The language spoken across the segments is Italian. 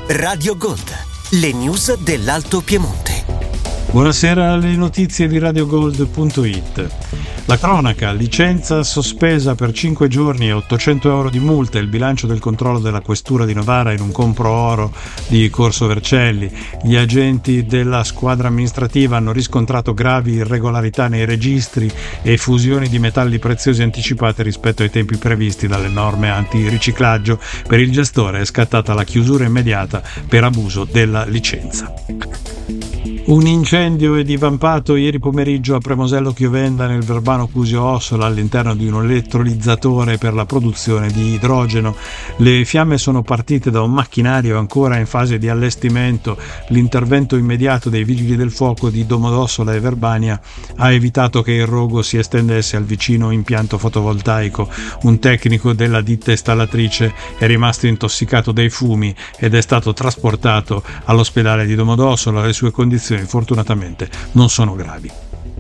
Radio Gold, le news dell'Alto Piemonte. Buonasera, alle notizie di radiogold.it. La cronaca: licenza sospesa per 5 giorni e 800 euro di multa, il bilancio del controllo della questura di Novara in un compro oro di Corso Vercelli. Gli agenti della squadra amministrativa hanno riscontrato gravi irregolarità nei registri e fusioni di metalli preziosi anticipate rispetto ai tempi previsti dalle norme antiriciclaggio. Per il gestore è scattata la chiusura immediata per abuso della licenza. Un incendio è divampato ieri pomeriggio a Premosello Chiovenda nel Verbano Cusio Ossola all'interno di un elettrolizzatore per la produzione di idrogeno. Le fiamme sono partite da un macchinario ancora in fase di allestimento. L'intervento immediato dei vigili del fuoco di Domodossola e Verbania ha evitato che il rogo si estendesse al vicino impianto fotovoltaico. Un tecnico della ditta installatrice è rimasto intossicato dai fumi ed è stato trasportato all'ospedale di Domodossola. Le sue condizioni fortunatamente non sono gravi.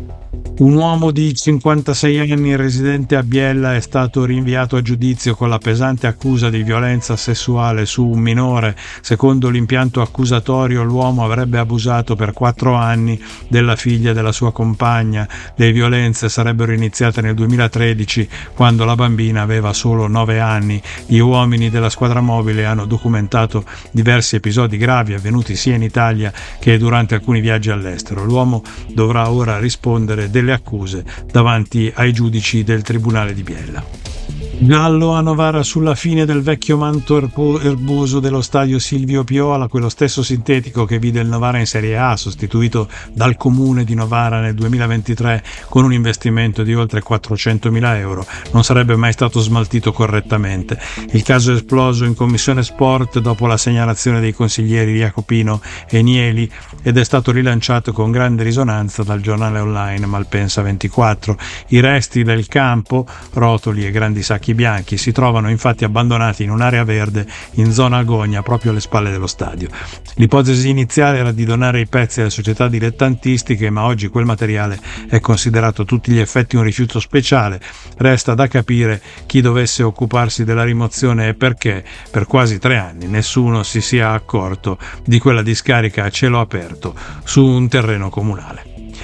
Un uomo di 56 anni residente a Biella è stato rinviato a giudizio con la pesante accusa di violenza sessuale su un minore. Secondo l'impianto accusatorio, l'uomo avrebbe abusato per 4 anni della figlia della sua compagna. Le violenze sarebbero iniziate nel 2013, quando la bambina aveva solo 9 anni. Gli uomini della squadra mobile hanno documentato diversi episodi gravi avvenuti sia in Italia che durante alcuni viaggi all'estero. L'uomo dovrà ora rispondere delle accuse davanti ai giudici del Tribunale di Biella. Gallo a Novara sulla fine del vecchio manto erboso dello stadio Silvio Piola, quello stesso sintetico che vide il Novara in Serie A, sostituito dal comune di Novara nel 2023 con un investimento di oltre 400.000 euro, non sarebbe mai stato smaltito correttamente. Il caso è esploso in Commissione Sport dopo la segnalazione dei consiglieri Jacopino e Nieli ed è stato rilanciato con grande risonanza dal giornale online Malpensa 24. I resti del campo, rotoli e grandi sacchi bianchi, si trovano infatti abbandonati in un'area verde in zona Agonia, proprio alle spalle dello stadio. L'ipotesi iniziale era di donare i pezzi alle società dilettantistiche, ma oggi quel materiale è considerato a tutti gli effetti un rifiuto speciale. Resta da capire chi dovesse occuparsi della rimozione e perché per quasi 3 anni nessuno si sia accorto di quella discarica a cielo aperto su un terreno comunale.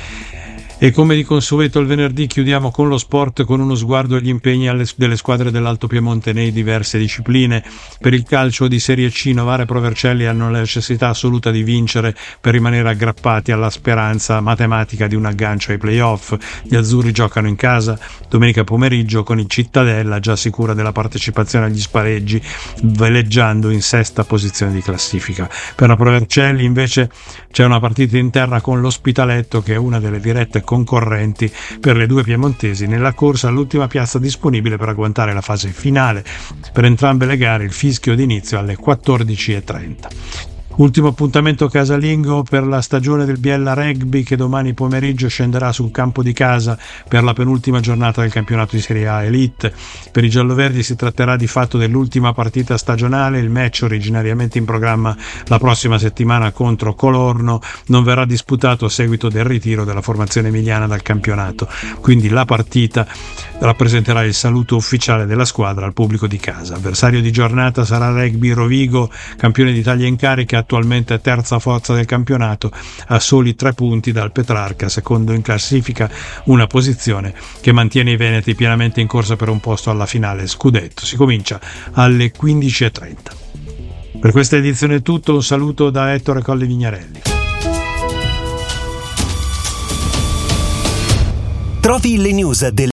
E come di consueto il venerdì chiudiamo con lo sport, con uno sguardo agli impegni delle squadre dell'Alto Piemonte nei diverse discipline. Per il calcio di Serie C, Novara e Pro Vercelli hanno la necessità assoluta di vincere per rimanere aggrappati alla speranza matematica di un aggancio ai play-off. Gli azzurri giocano in casa domenica pomeriggio con il Cittadella, già sicura della partecipazione agli spareggi, veleggiando in 6ª posizione di classifica. Per la Pro Vercelli invece c'è una partita interna con l'Ospitaletto, che è una delle dirette concorrenti per le due piemontesi nella corsa all'ultima piazza disponibile per agguantare la fase finale. Per entrambe le gare il fischio d'inizio alle 14:30. Ultimo appuntamento casalingo per la stagione del Biella Rugby, che domani pomeriggio scenderà sul campo di casa per la penultima giornata del campionato di Serie A Elite. Per i gialloverdi si tratterà di fatto dell'ultima partita stagionale. Il match, originariamente in programma la prossima settimana contro Colorno, non verrà disputato a seguito del ritiro della formazione emiliana dal campionato. Quindi la partita rappresenterà il saluto ufficiale della squadra al pubblico di casa. Avversario di giornata sarà Rugby Rovigo, campione d'Italia in carica, attualmente terza forza del campionato a soli 3 punti dal Petrarca, secondo in classifica, una posizione che mantiene i veneti pienamente in corsa per un posto alla finale scudetto. Si comincia alle 15:30. Per questa edizione è tutto, un saluto da Ettore Colli Vignarelli. Trovi le news del